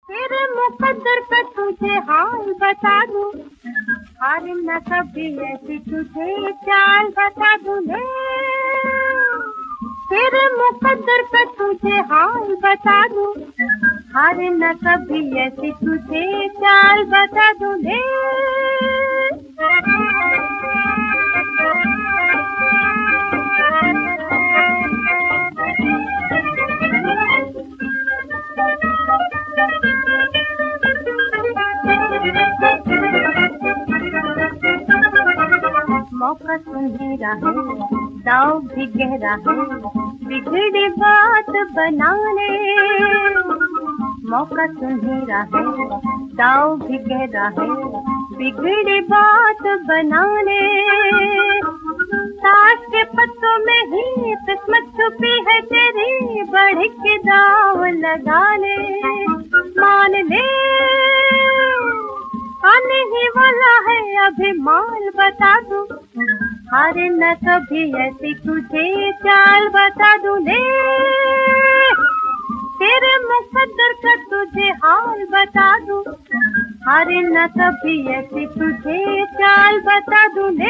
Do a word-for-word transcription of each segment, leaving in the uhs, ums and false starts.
तेरे मुकद्दर का तुझे हाल बता दूं, हार न कभी ऐसी तुझे चाल बता दूं ले। तेरे मुकद्दर का तुझे हाल बता दूं, हार न कभी ऐसी तुझे चाल बता दूं ले। मौका सुनहरा है, दाव भी गहरा है, बिगड़ी बात बनाने। मौका सुनहरा है, दाव भी गहरा है, बिगड़ी बात बनाने। ताश के पत्तों में ही किस्मत छुपी है तेरी, बढ़ के दाव लगाने। मान ले आने ही वाला है अभी माल बता दूं, हार न कभी ऐसी तुझे चाल बता दूं ले। तेरे मुकद्दर का तुझे हाल बता दूं, हार न कभी ऐसी तुझे चाल बता दूं ले।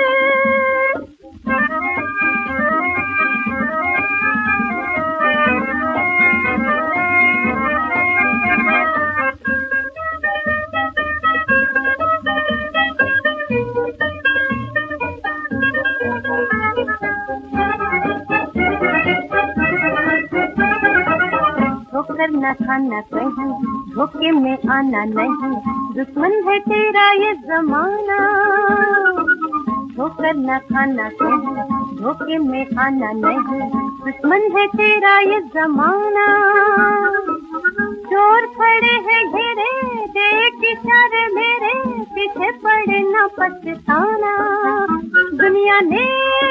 ठोकर न खाना कहीं, धोखे में आना नहीं, दुश्मन है तेरा ये जमाना। ठोकर न खाना कहीं, धोखे में आना नहीं, दुश्मन है तेरा ये जमाना। चोर खड़े हैं घेरे, देख इशारे मेरे, पीछे पड़े न पछताना। दुनिया ने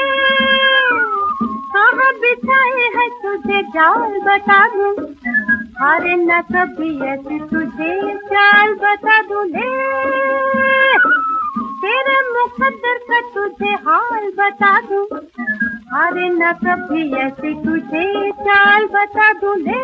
कहाँ बिछाए है तुझे जाल बता दूं, हार न कभी ऐसी तुझे चाल बता दूं ले। तेरे मुकद्दर का तुझे हाल बता दूं, हार न कभी ऐसी तुझे चाल बता दूं ले।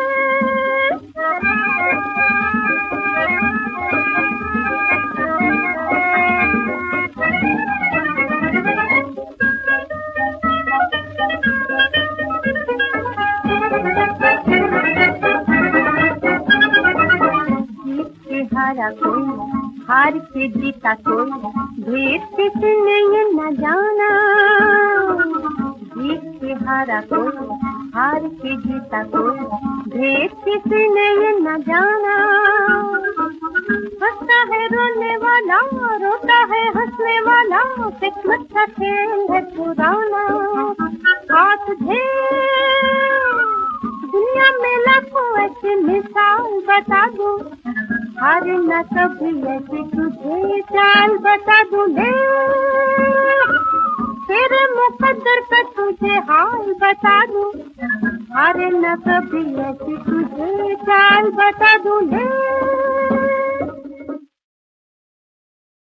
हारा कोई, हार के जीता कोई, भेद किसने ये न जाना। जीत के हारा कोई, हार के जीता कोई, भेद किसने ये न जाना। हंसता है रोने वाला, रोता है हंसने वाला, किस्मत का खेल है पुराना। हाथ दे दुनिया में लाखों ऐसी मिसाल बता दूं, हार न कभी ऐसी तुझे चाल बता दूं ले। तेरे मुकद्दर का तुझे हाल बता दूं, हार न कभी ऐसी तुझे चाल बता दूं ले।